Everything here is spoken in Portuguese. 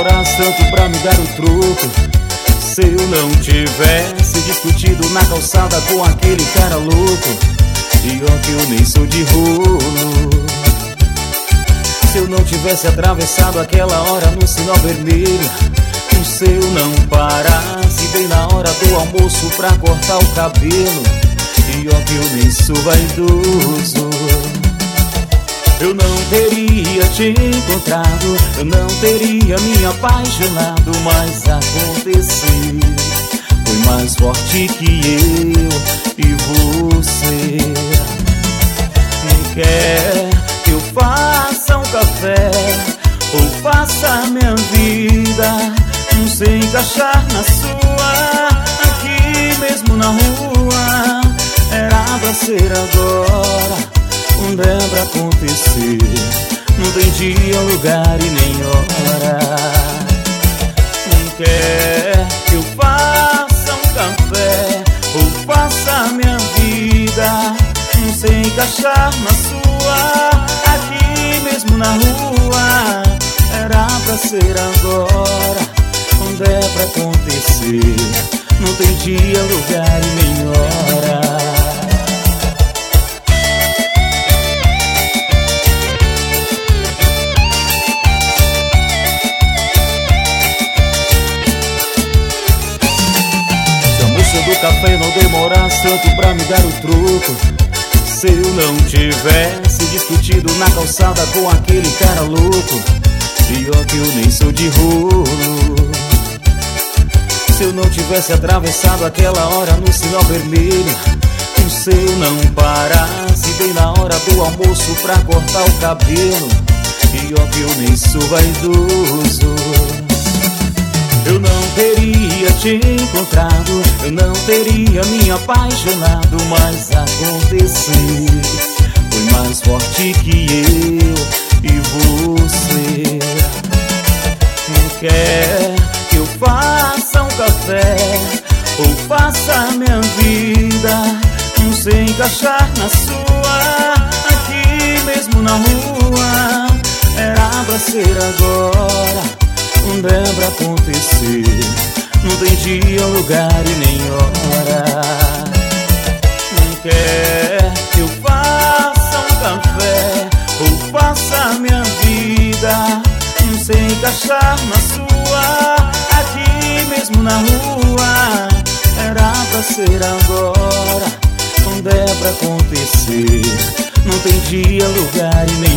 demorasse tanto pra me dar o troco? Se eu não tivesse discutido na calçada com aquele cara louco. Pior que eu nem sou de rolo. Se eu não tivesse atravessado aquela hora no sinal vermelho. Se eu não parasse bem na hora do almoço pra cortar o cabelo. Pior que eu nem sou vaidoso. Eu não teria te encontrado, eu não teria me apaixonado. Mas aconteceu, foi mais forte que eu e você. Quer que eu faça um café ou faça minha vida? Não sei encaixar na sua, aqui mesmo na rua. Era pra ser agora, quando é pra acontecer. Não tem dia, lugar e nem hora. Não quer que eu faça um café ou faça minha vida? Não sei encaixar na sua, aqui mesmo na rua. Era pra ser agora, quando é pra acontecer. Não tem dia, lugar e nem hora. Se a moça do café não demorasse tanto pra me dar o troco. Se eu não tivesse discutido na calçada com aquele cara louco. Pior que eu nem sou de rolo. Se eu não tivesse atravessado aquela hora no sinal vermelho. Se eu não parasse bem na hora do almoço pra cortar o cabelo. Pior que eu nem sou vaidoso. Eu não teria te encontrado, eu não teria me apaixonado. Mas aconteceu, foi mais forte que eu e você. Quer que eu faça um café ou faça minha vida? Não sei encaixar na sua, aqui mesmo na rua. Era pra ser agora, quando é pra acontecer. Não tem dia, lugar e nem hora. Não quer que eu faça um café ou faça minha vida? Não sei encaixar na sua, aqui mesmo na rua. Era pra ser agora, quando é pra acontecer. Não tem dia, lugar e nem